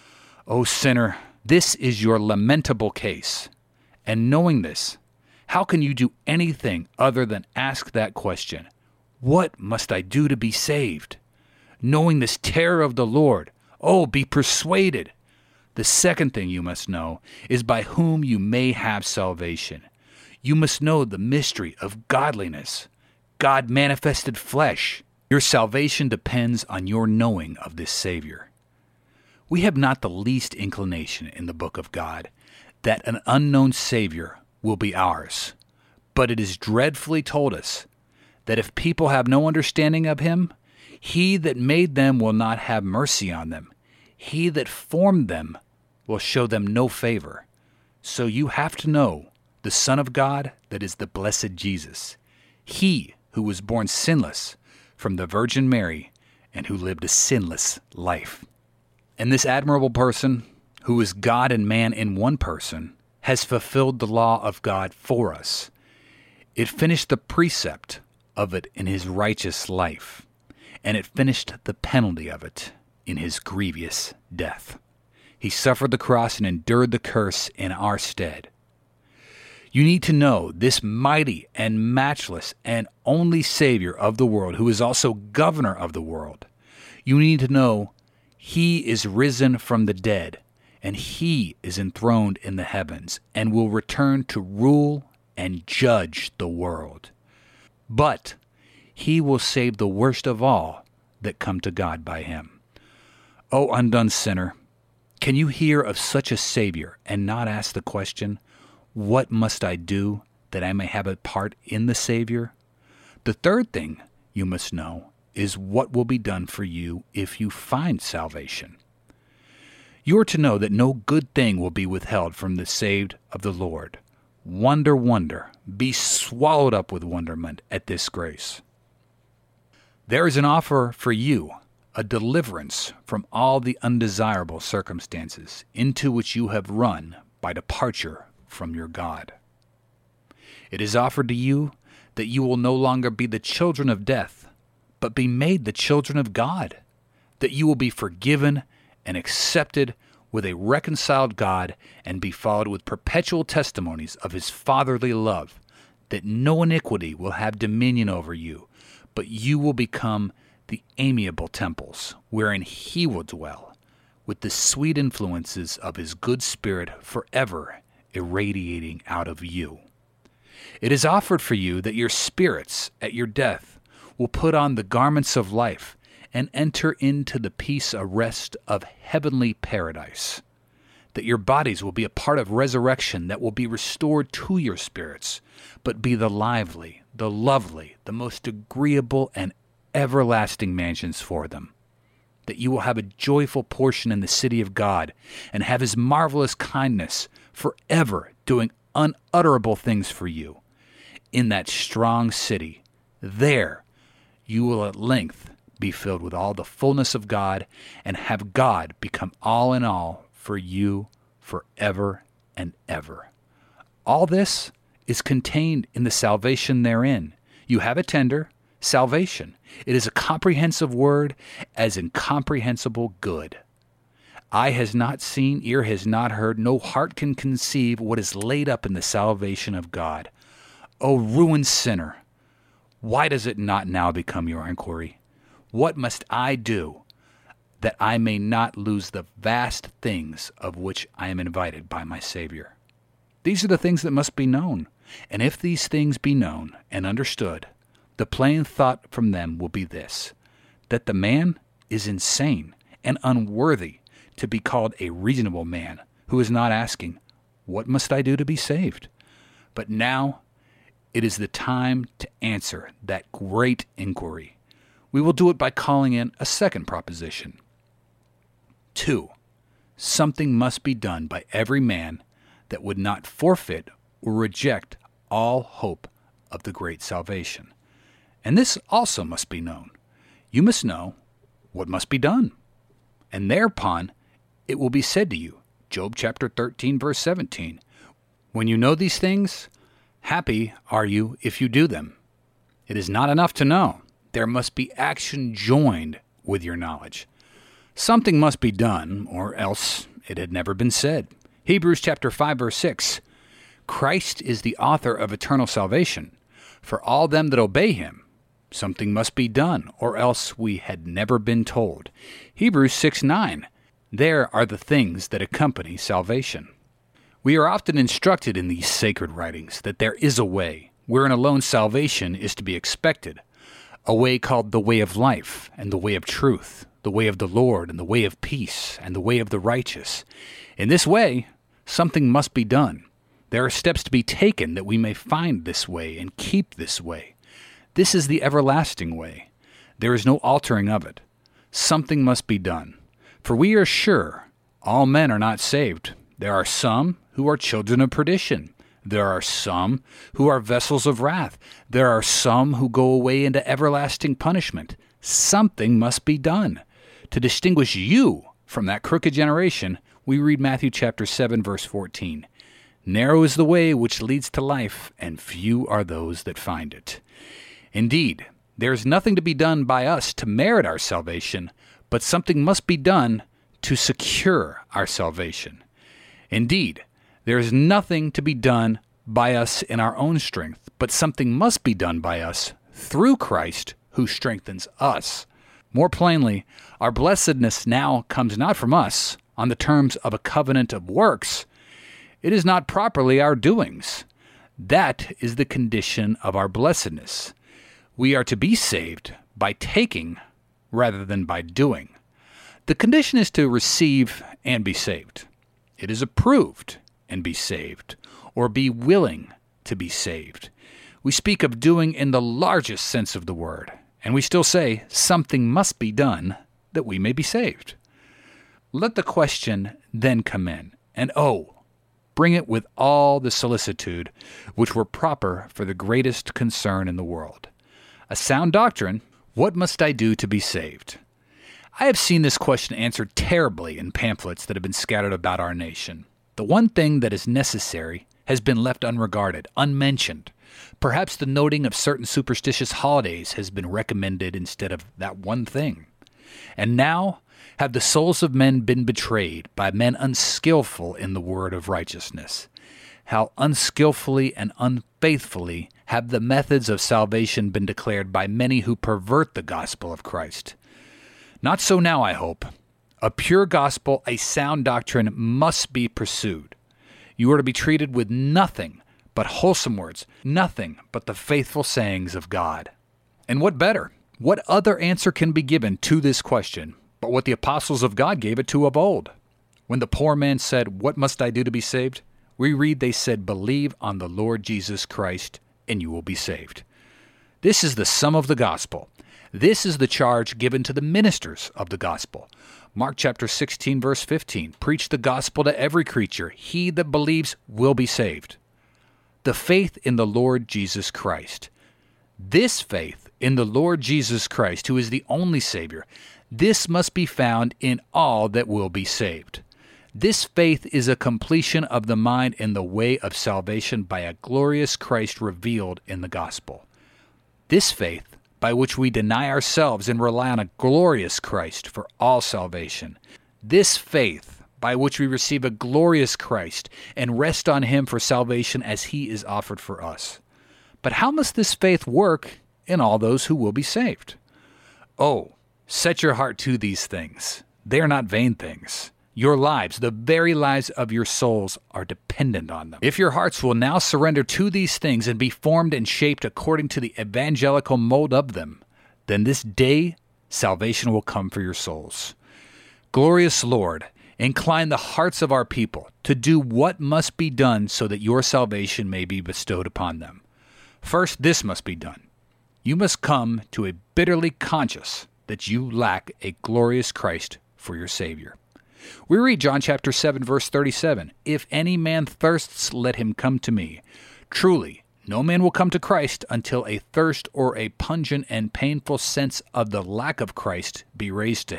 O sinner, this is your lamentable case. And knowing this, how can you do anything other than ask that question? What must I do to be saved? Knowing this terror of the Lord, oh, be persuaded. The second thing you must know is by whom you may have salvation. You must know the mystery of godliness, God manifested flesh. Your salvation depends on your knowing of this Savior. We have not the least inclination in the book of God that an unknown Savior will be ours, but it is dreadfully told us that if people have no understanding of him, he that made them will not have mercy on them. He that formed them will show them no favor. So you have to know the Son of God, that is the blessed Jesus, he who was born sinless from the Virgin Mary and who lived a sinless life. And this admirable person, who is God and man in one person, has fulfilled the law of God for us. It finished the precept of it in his righteous life, and it finished the penalty of it in his grievous death. He suffered the cross and endured the curse in our stead. You need to know this mighty and matchless and only Savior of the world, who is also governor of the world. You need to know he is risen from the dead, and he is enthroned in the heavens, and will return to rule and judge the world. But he will save the worst of all that come to God by him. O undone sinner, can you hear of such a Savior and not ask the question, what must I do that I may have a part in the Savior? The third thing you must know is what will be done for you if you find salvation. You are to know that no good thing will be withheld from the saved of the Lord. Wonder, wonder, be swallowed up with wonderment at this grace. There is an offer for you, a deliverance from all the undesirable circumstances into which you have run by departure from your God. It is offered to you that you will no longer be the children of death, but be made the children of God, that you will be forgiven and accepted with a reconciled God and be followed with perpetual testimonies of his fatherly love, that no iniquity will have dominion over you, but you will become the amiable temples wherein he will dwell, with the sweet influences of his good spirit forever irradiating out of you. It is offered for you that your spirits at your death will put on the garments of life and enter into the peace and rest of heavenly paradise, that your bodies will be a part of resurrection that will be restored to your spirits, but be the lively, the lovely, the most agreeable and everlasting mansions for them, that you will have a joyful portion in the city of God and have his marvelous kindness forever doing unutterable things for you. In that strong city, there you will at length be filled with all the fullness of God and have God become all in all for you forever and ever. All this is contained in the salvation therein. You have a tender salvation. It is a comprehensive word, as incomprehensible good. Eye has not seen, ear has not heard, no heart can conceive what is laid up in the salvation of God. O ruined sinner, why does it not now become your inquiry? What must I do that I may not lose the vast things of which I am invited by my Savior? These are the things that must be known, and if these things be known and understood, the plain thought from them will be this, that the man is insane and unworthy to be called a reasonable man, who is not asking, what must I do to be saved? But now it is the time to answer that great inquiry. We will do it by calling in a second proposition. Two, something must be done by every man that would not forfeit or reject all hope of the great salvation. And this also must be known. You must know what must be done. And thereupon it will be said to you, Job chapter thirteen, verse seventeen. When you know these things, happy are you if you do them. It is not enough to know. There must be action joined with your knowledge. Something must be done, or else it had never been said. Hebrews chapter five, verse six. Christ is the author of eternal salvation. For all them that obey him, something must be done, or else we had never been told. Hebrews six, nine. There are the things that accompany salvation. We are often instructed in these sacred writings that there is a way, wherein alone salvation is to be expected, a way called the way of life, and the way of truth, the way of the Lord, and the way of peace, and the way of the righteous. In this way, something must be done. There are steps to be taken that we may find this way and keep this way. This is the everlasting way. There is no altering of it. Something must be done. For we are sure all men are not saved. There are some who are children of perdition. There are some who are vessels of wrath. There are some who go away into everlasting punishment. Something must be done. To distinguish you from that crooked generation, we read Matthew chapter seven, verse fourteen. Narrow is the way which leads to life, and few are those that find it. Indeed, there is nothing to be done by us to merit our salvation, but something must be done to secure our salvation. Indeed, there is nothing to be done by us in our own strength, but something must be done by us through Christ who strengthens us. More plainly, our blessedness now comes not from us on the terms of a covenant of works. It is not properly our doings. That is the condition of our blessedness. We are to be saved by taking rather than by doing. The condition is to receive and be saved. It is approved and be saved, or be willing to be saved. We speak of doing in the largest sense of the word, and we still say something must be done that we may be saved. Let the question then come in, and oh, bring it with all the solicitude which were proper for the greatest concern in the world. A sound doctrine, what must I do to be saved? I have seen this question answered terribly in pamphlets that have been scattered about our nation. The one thing that is necessary has been left unregarded, unmentioned. Perhaps the noting of certain superstitious holidays has been recommended instead of that one thing. And now have the souls of men been betrayed by men unskillful in the word of righteousness. How unskillfully and unfaithfully have the methods of salvation been declared by many who pervert the gospel of Christ. Not so now, I hope. A pure gospel, a sound doctrine must be pursued. You are to be treated with nothing but wholesome words, nothing but the faithful sayings of God. And what better? What other answer can be given to this question but what the apostles of God gave it to of old? When the poor man said, "What must I do to be saved?" we read they said, "Believe on the Lord Jesus Christ, and you will be saved." This is the sum of the gospel. This is the charge given to the ministers of the gospel. Mark chapter sixteen, verse fifteen, preach the gospel to every creature. He that believes will be saved. The faith in the Lord Jesus Christ. This faith in the Lord Jesus Christ, who is the only Savior, this must be found in all that will be saved. This faith is a completion of the mind in the way of salvation by a glorious Christ revealed in the gospel. This faith, by which we deny ourselves and rely on a glorious Christ for all salvation. This faith, by which we receive a glorious Christ and rest on him for salvation as he is offered for us. But how must this faith work in all those who will be saved? Oh, set your heart to these things. They are not vain things. Your lives, the very lives of your souls, are dependent on them. If your hearts will now surrender to these things and be formed and shaped according to the evangelical mold of them, then this day salvation will come for your souls. Glorious Lord, incline the hearts of our people to do what must be done so that your salvation may be bestowed upon them. First, this must be done. You must come to a bitterly conscious that you lack a glorious Christ for your Savior. We read John chapter seven, verse thirty-seven, "If any man thirsts, let him come to me. Truly, no man will come to Christ until a thirst or a pungent and painful sense of the lack of Christ be raised to him."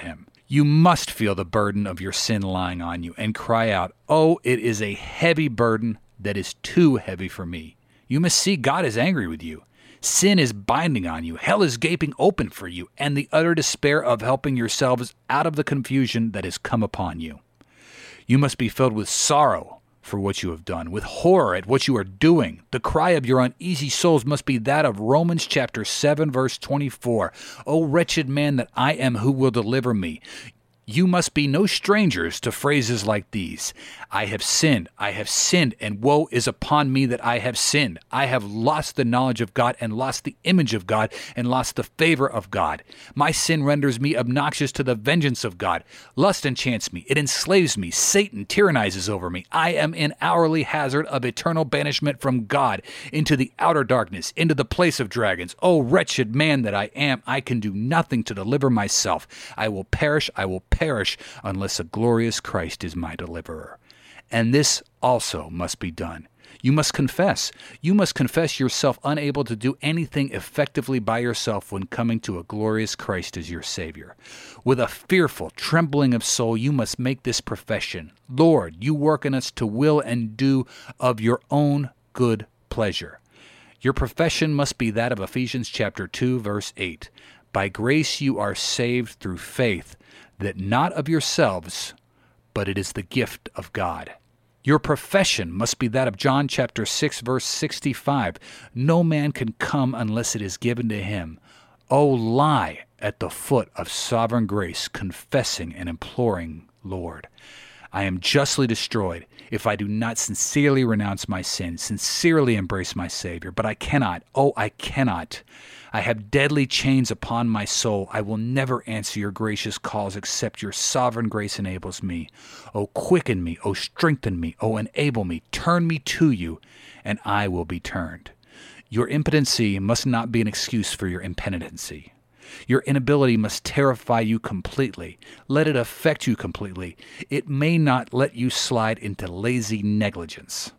You must feel the burden of your sin lying on you and cry out, "Oh, it is a heavy burden that is too heavy for me." You must see God is angry with you. Sin is binding on you. Hell is gaping open for you, and the utter despair of helping yourselves out of the confusion that has come upon you. You must be filled with sorrow for what you have done, with horror at what you are doing. The cry of your uneasy souls must be that of Romans chapter seven, verse twenty-four. "O wretched man that I am, who will deliver me?" You must be no strangers to phrases like these. "I have sinned, I have sinned, and woe is upon me that I have sinned. I have lost the knowledge of God and lost the image of God and lost the favor of God. My sin renders me obnoxious to the vengeance of God. Lust enchants me, it enslaves me. Satan tyrannizes over me. I am in hourly hazard of eternal banishment from God into the outer darkness, into the place of dragons. O wretched man that I am, I can do nothing to deliver myself. I will perish, I will perish. perish unless a glorious Christ is my deliverer." And this also must be done. You must confess. You must confess yourself unable to do anything effectively by yourself when coming to a glorious Christ as your Savior. With a fearful trembling of soul, you must make this profession: "Lord, you work in us to will and do of your own good pleasure." Your profession must be that of Ephesians chapter two, verse eight. "By grace you are saved through faith, that not of yourselves, but it is the gift of God." Your profession must be that of John chapter six, verse sixty-five. "No man can come unless it is given to him." Oh, lie at the foot of sovereign grace, confessing and imploring, "Lord, I am justly destroyed if I do not sincerely renounce my sin, sincerely embrace my Savior. But I cannot, oh, I cannot. I have deadly chains upon my soul. I will never answer your gracious calls except your sovereign grace enables me. Oh, quicken me, oh, strengthen me, oh, enable me. Turn me to you, and I will be turned." Your impotency must not be an excuse for your impenitency. Your inability must terrify you completely. Let it affect you completely. It may not let you slide into lazy negligence.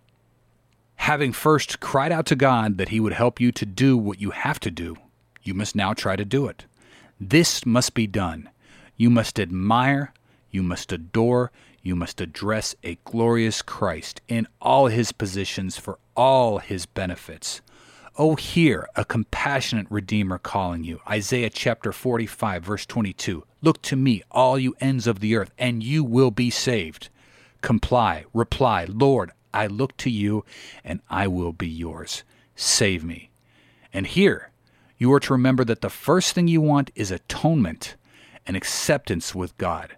Having first cried out to God that he would help you to do what you have to do, you must now try to do it. This must be done. You must admire, you must adore, you must address a glorious Christ in all his positions for all his benefits. Oh, hear a compassionate Redeemer calling you. Isaiah chapter forty-five, verse twenty-two. "Look to me, all you ends of the earth, and you will be saved." Comply, reply, "Lord, I look to you, and I will be yours. Save me." And here, you are to remember that the first thing you want is atonement and acceptance with God.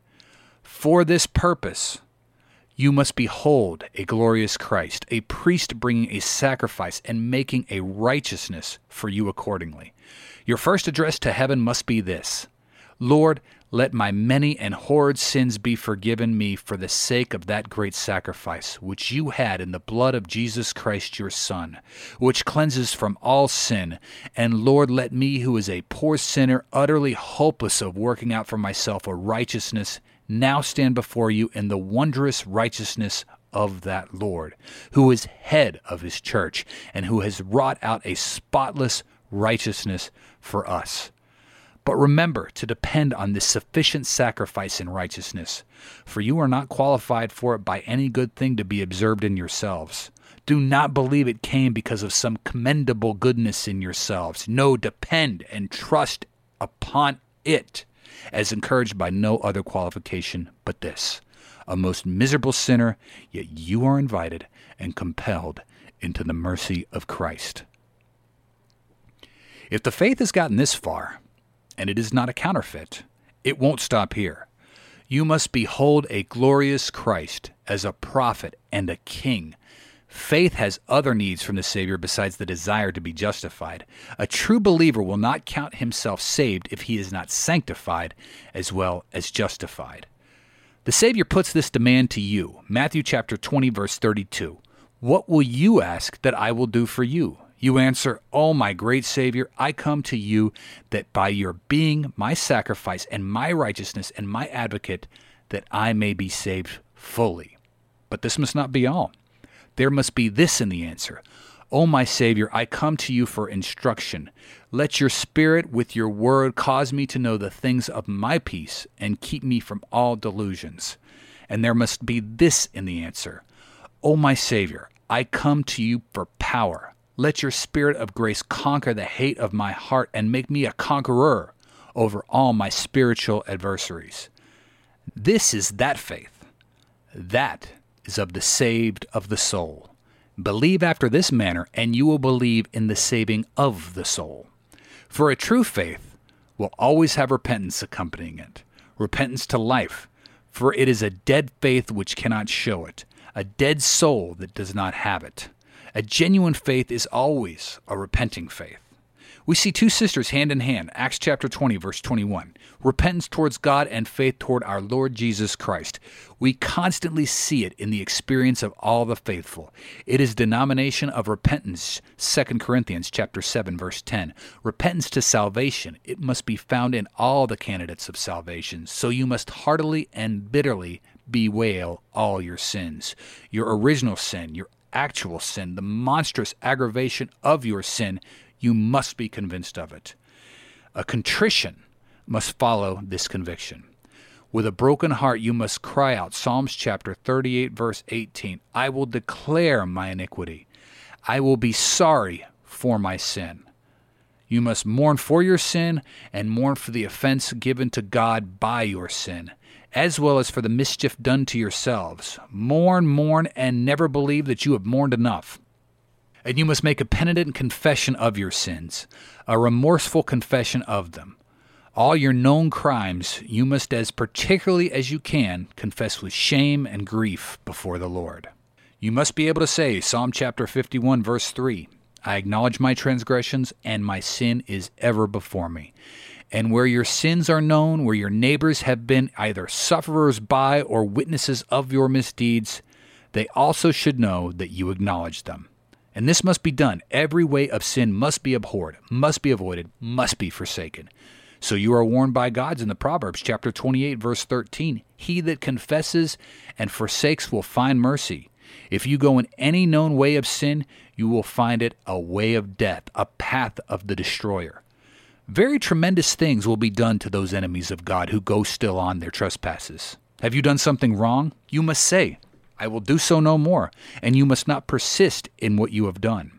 For this purpose, you must behold a glorious Christ, a priest bringing a sacrifice and making a righteousness for you accordingly. Your first address to heaven must be this: "Lord, let my many and horrid sins be forgiven me for the sake of that great sacrifice, which you had in the blood of Jesus Christ your Son, which cleanses from all sin. And Lord, let me, who is a poor sinner, utterly hopeless of working out for myself a righteousness, now stand before you in the wondrous righteousness of that Lord, who is head of his church, and who has wrought out a spotless righteousness for us." But remember to depend on this sufficient sacrifice and righteousness, for you are not qualified for it by any good thing to be observed in yourselves. Do not believe it came because of some commendable goodness in yourselves. No, depend and trust upon it, as encouraged by no other qualification but this: a most miserable sinner, yet you are invited and compelled into the mercy of Christ. If the faith has gotten this far, and it is not a counterfeit, it won't stop here. You must behold a glorious Christ as a prophet and a king. Faith has other needs from the Savior besides the desire to be justified. A true believer will not count himself saved if he is not sanctified as well as justified. The Savior puts this demand to you. Matthew chapter twenty, verse thirty-two. "What will you ask that I will do for you?" You answer, "Oh, my great Savior, I come to you that by your being my sacrifice and my righteousness and my advocate, that I may be saved fully." But this must not be all. There must be this in the answer: O my Savior, I come to you for instruction. Let your Spirit with your word cause me to know the things of my peace and keep me from all delusions. And there must be this in the answer. O my Savior, I come to you for power. Let your Spirit of grace conquer the hate of my heart and make me a conqueror over all my spiritual adversaries. This is that faith. That is of the saved of the soul. Believe after this manner, and you will believe in the saving of the soul. For a true faith will always have repentance accompanying it, repentance to life, for it is a dead faith which cannot show it, a dead soul that does not have it. A genuine faith is always a repenting faith. We see two sisters hand in hand, Acts chapter twenty, verse twenty-one. Repentance towards God and faith toward our Lord Jesus Christ. We constantly see it in the experience of all the faithful. It is denomination of repentance, Second Corinthians chapter seven, verse ten. Repentance to salvation. It must be found in all the candidates of salvation. So you must heartily and bitterly bewail all your sins. Your original sin, your actual sin, the monstrous aggravation of your sin, you must be convinced of it. A contrition must follow this conviction. With a broken heart you must cry out, Psalms chapter thirty-eight, verse eighteen, I will declare my iniquity. I will be sorry for my sin. You must mourn for your sin and mourn for the offense given to God by your sin, as well as for the mischief done to yourselves. Mourn, mourn, and never believe that you have mourned enough. And you must make a penitent confession of your sins, a remorseful confession of them. All your known crimes you must, as particularly as you can, confess with shame and grief before the Lord. You must be able to say, Psalm chapter fifty-one, verse three, I acknowledge my transgressions, and my sin is ever before me. And where your sins are known, where your neighbors have been either sufferers by or witnesses of your misdeeds, they also should know that you acknowledge them. And this must be done. Every way of sin must be abhorred, must be avoided, must be forsaken. So you are warned by God in the Proverbs chapter twenty-eight, verse thirteen, he that confesses and forsakes will find mercy. If you go in any known way of sin, you will find it a way of death, a path of the destroyer. Very tremendous things will be done to those enemies of God who go still on their trespasses. Have you done something wrong? You must say, I will do so no more, and you must not persist in what you have done.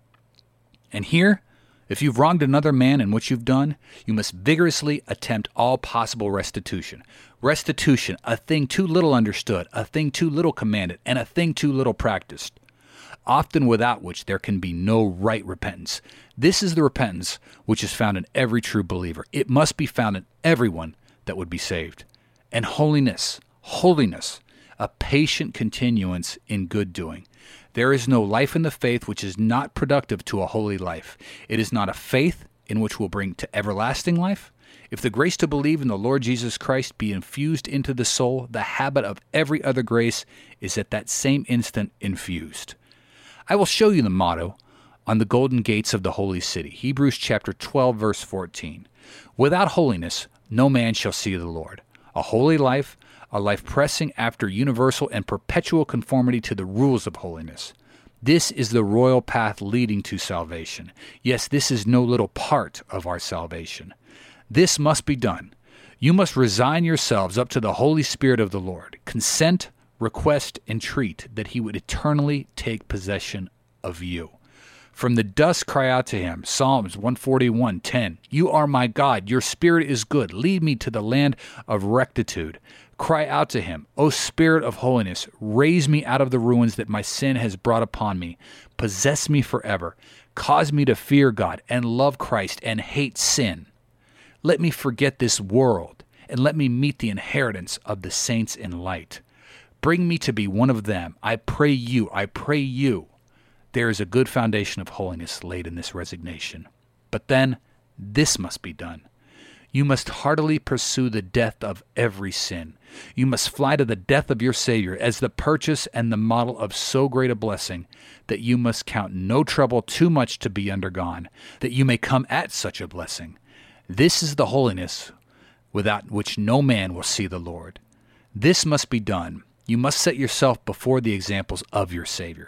And here, if you've wronged another man in what you've done, you must vigorously attempt all possible restitution. Restitution, a thing too little understood, a thing too little commanded, and a thing too little practiced, often without which there can be no right repentance. This is the repentance which is found in every true believer. It must be found in everyone that would be saved. And holiness, holiness, a patient continuance in good doing. There is no life in the faith which is not productive to a holy life. It is not a faith in which will bring to everlasting life. If the grace to believe in the Lord Jesus Christ be infused into the soul, the habit of every other grace is at that same instant infused. I will show you the motto on the golden gates of the holy city. Hebrews chapter twelve, verse fourteen. Without holiness, no man shall see the Lord. A holy life, a life pressing after universal and perpetual conformity to the rules of holiness. This is the royal path leading to salvation. Yes, this is no little part of our salvation. This must be done. You must resign yourselves up to the Holy Spirit of the Lord. Consent, request, entreat that he would eternally take possession of you. From the dust cry out to him, Psalms one forty-one, ten. You are my God, your spirit is good. Lead me to the land of rectitude. Cry out to him, O Spirit of holiness, raise me out of the ruins that my sin has brought upon me. Possess me forever. Cause me to fear God and love Christ and hate sin. Let me forget this world and let me meet the inheritance of the saints in light. Bring me to be one of them. I pray you, I pray you. There is a good foundation of holiness laid in this resignation. But then, this must be done. You must heartily pursue the death of every sin. You must fly to the death of your Savior as the purchase and the model of so great a blessing that you must count no trouble too much to be undergone, that you may come at such a blessing. This is the holiness without which no man will see the Lord. This must be done. You must set yourself before the examples of your Savior.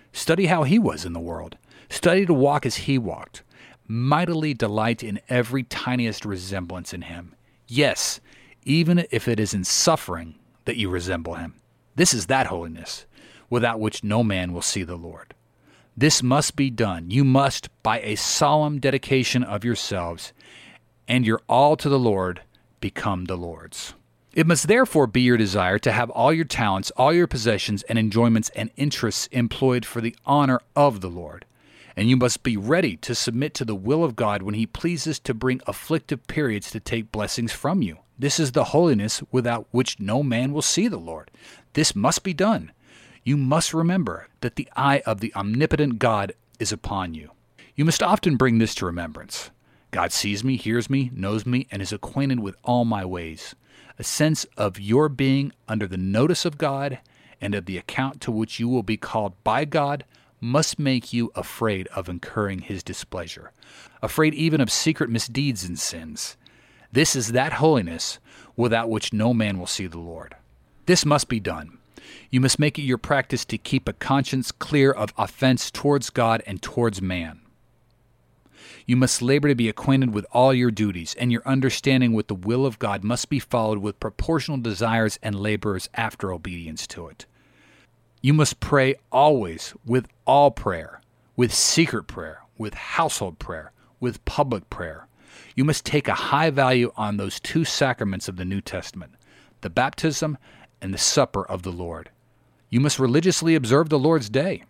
Study how he was in the world. Study to walk as he walked. Mightily delight in every tiniest resemblance in him. Yes, even if it is in suffering that you resemble him. This is that holiness, without which no man will see the Lord. This must be done. You must, by a solemn dedication of yourselves and your all to the Lord, become the Lord's. It must therefore be your desire to have all your talents, all your possessions and enjoyments and interests employed for the honor of the Lord. And you must be ready to submit to the will of God when he pleases to bring afflictive periods to take blessings from you. This is the holiness without which no man will see the Lord. This must be done. You must remember that the eye of the omnipotent God is upon you. You must often bring this to remembrance. God sees me, hears me, knows me, and is acquainted with all my ways. A sense of your being under the notice of God and of the account to which you will be called by God must make you afraid of incurring his displeasure, afraid even of secret misdeeds and sins. This is that holiness without which no man will see the Lord. This must be done. You must make it your practice to keep a conscience clear of offense towards God and towards man. You must labor to be acquainted with all your duties, and your understanding with the will of God must be followed with proportional desires and labors after obedience to it. You must pray always with all prayer, with secret prayer, with household prayer, with public prayer. You must take a high value on those two sacraments of the New Testament, the baptism and the supper of the Lord. You must religiously observe the Lord's day.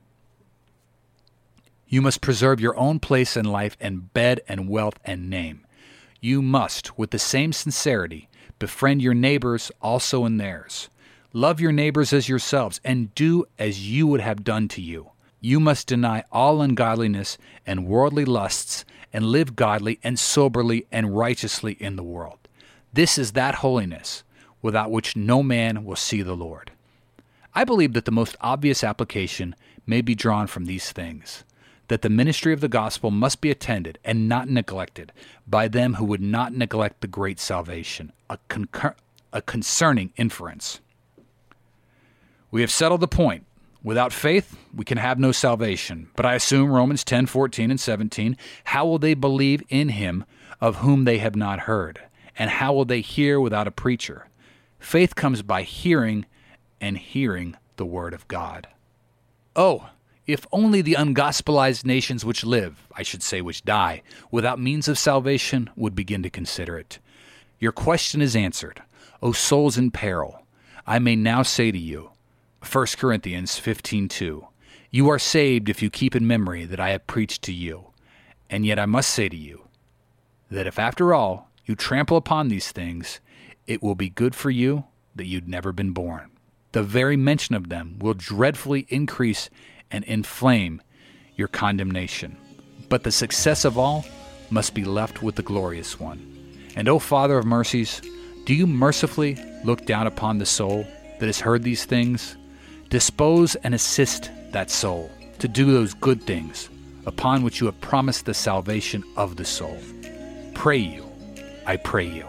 You must preserve your own place in life and bed and wealth and name. You must, with the same sincerity, befriend your neighbors also in theirs. Love your neighbors as yourselves, and do as you would have done to you. You must deny all ungodliness and worldly lusts, and live godly and soberly and righteously in the world. This is that holiness, without which no man will see the Lord. I believe that the most obvious application may be drawn from these things, that the ministry of the gospel must be attended and not neglected by them who would not neglect the great salvation, a, concur- a concerning inference. We have settled the point. Without faith, we can have no salvation. But I assume Romans ten, fourteen, and seventeen, how will they believe in him of whom they have not heard? And how will they hear without a preacher? Faith comes by hearing, and hearing the word of God. Oh, if only the ungospelized nations which live, I should say which die, without means of salvation would begin to consider it. Your question is answered. O souls in peril, I may now say to you, First Corinthians fifteen two, you are saved if you keep in memory that I have preached to you. And yet I must say to you, that if after all you trample upon these things, it will be good for you that you'd never been born. The very mention of them will dreadfully increase and inflame your condemnation. But the success of all must be left with the glorious one. And O Father of mercies, do you mercifully look down upon the soul that has heard these things? Dispose and assist that soul to do those good things upon which you have promised the salvation of the soul. Pray you, I pray you.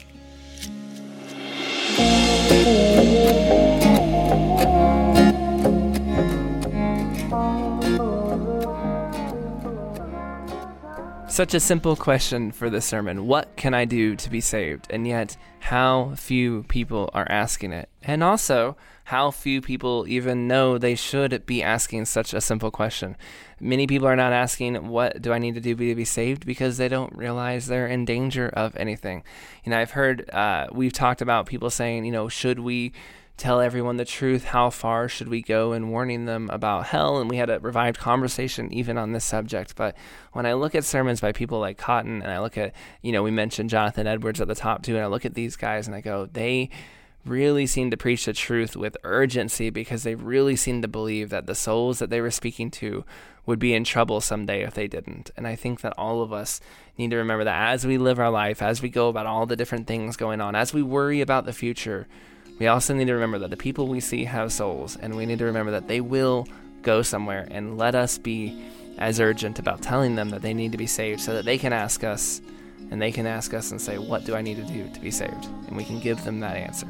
Such a simple question for this sermon. What can I do to be saved? And yet, how few people are asking it. And also, how few people even know they should be asking such a simple question. Many people are not asking, what do I need to do to be saved? Because they don't realize they're in danger of anything. You know, I've heard, uh, we've talked about people saying, you know, should we tell everyone the truth? How far should we go in warning them about hell? And we had a revived conversation even on this subject. But when I look at sermons by people like Cotton, and I look at, you know, we mentioned Jonathan Edwards at the top too, and I look at these guys and I go, they really seem to preach the truth with urgency, because they really seem to believe that the souls that they were speaking to would be in trouble someday if they didn't. And I think that all of us need to remember that as we live our life, as we go about all the different things going on, as we worry about the future, we also need to remember that the people we see have souls, and we need to remember that they will go somewhere, and let us be as urgent about telling them that they need to be saved so that they can ask us, and they can ask us and say, what do I need to do to be saved? And we can give them that answer.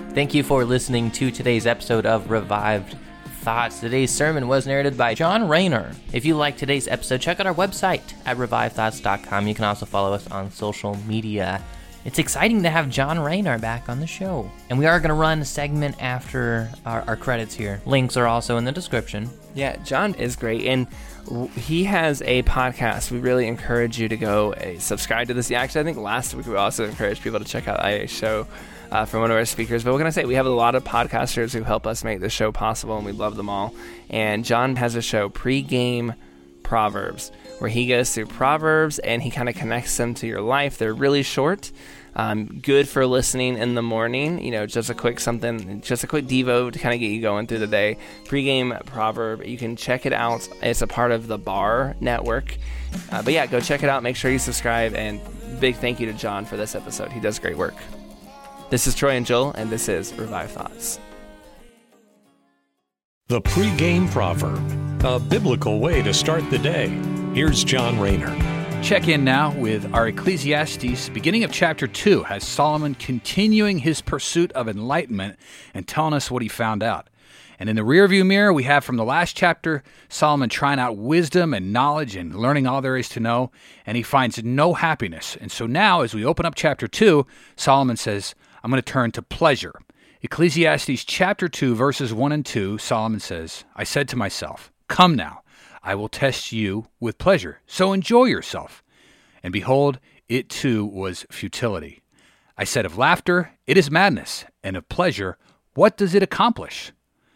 Thank you for listening to today's episode of Revived Thoughts. Today's sermon was narrated by John Rayner. If you like today's episode, check out our website at revive thoughts dot com. You can also follow us on social media. It's exciting to have John Rayner back on the show. And we are going to run a segment after our, our credits here. Links are also in the description. Yeah, John is great. And w- he has a podcast. We really encourage you to go uh, subscribe to this. Yeah, actually, I think last week we also encouraged people to check out I A's show uh, from one of our speakers. But what can I say? We have a lot of podcasters who help us make this show possible, and we love them all. And John has a show, Pre-Game Proverbs, where he goes through Proverbs and he kind of connects them to your life. They're really short, um, good for listening in the morning, you know, just a quick something, just a quick Devo to kind of get you going through the day. Pre-Game Proverb, you can check it out. It's a part of the Bar Network. Uh, but yeah, go check it out. Make sure you subscribe, and big thank you to John for this episode. He does great work. This is Troy and Joel, and this is Revive Thoughts. The Pre-Game Proverb, a biblical way to start the day. Here's John Rayner. Check in now with our Ecclesiastes, beginning of chapter two, has Solomon continuing his pursuit of enlightenment and telling us what he found out. And in the rearview mirror, we have from the last chapter, Solomon trying out wisdom and knowledge and learning all there is to know, and he finds no happiness. And so now, as we open up chapter two, Solomon says, I'm going to turn to pleasure. Ecclesiastes chapter two, verses one and two, Solomon says, I said to myself, come now, I will test you with pleasure, so enjoy yourself. And behold, it too was futility. I said of laughter, it is madness, and of pleasure, what does it accomplish?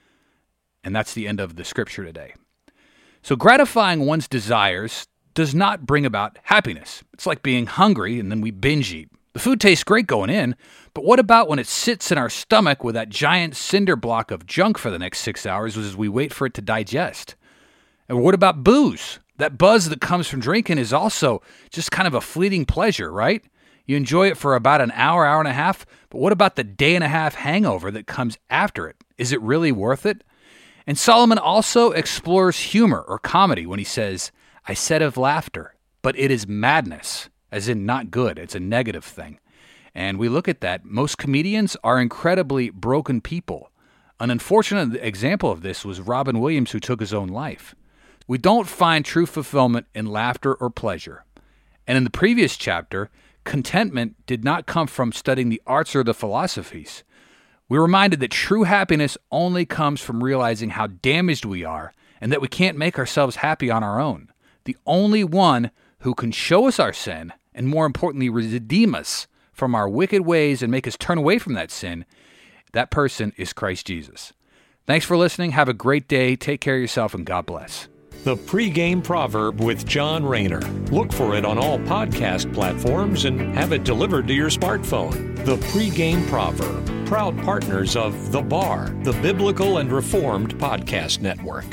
And that's the end of the scripture today. So gratifying one's desires does not bring about happiness. It's like being hungry and then we binge eat. The food tastes great going in, but what about when it sits in our stomach with that giant cinder block of junk for the next six hours as we wait for it to digest? And what about booze? That buzz that comes from drinking is also just kind of a fleeting pleasure, right? You enjoy it for about an hour, hour and a half, but what about the day and a half hangover that comes after it? Is it really worth it? And Solomon also explores humor or comedy when he says, I said of laughter, but it is madness, as in not good. It's a negative thing. And we look at that. Most comedians are incredibly broken people. An unfortunate example of this was Robin Williams, who took his own life. We don't find true fulfillment in laughter or pleasure. And in the previous chapter, contentment did not come from studying the arts or the philosophies. We're reminded that true happiness only comes from realizing how damaged we are and that we can't make ourselves happy on our own. The only one who can show us our sin and, more importantly, redeem us from our wicked ways and make us turn away from that sin, that person is Christ Jesus. Thanks for listening. Have a great day. Take care of yourself, and God bless. The Pre-Game Proverb with John Rayner. Look for it on all podcast platforms and have it delivered to your smartphone. The Pre-Game Proverb, proud partners of The Bar, the Biblical and Reformed Podcast Network.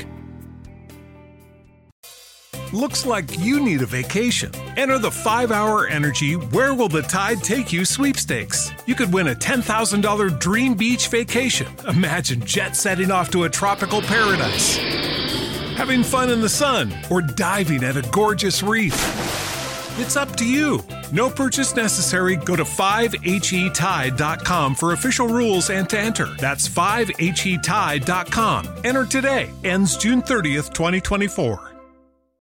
Looks like you need a vacation. Enter the five hour Energy Where Will the Tide Take You sweepstakes. You could win a ten thousand dollars dream beach vacation. Imagine jet setting off to a tropical paradise, having fun in the sun, or diving at a gorgeous reef. It's up to you. No purchase necessary. Go to five H E tide dot com for official rules and to enter. That's five H E tide dot com. Enter today. Ends June thirtieth, twenty twenty-four.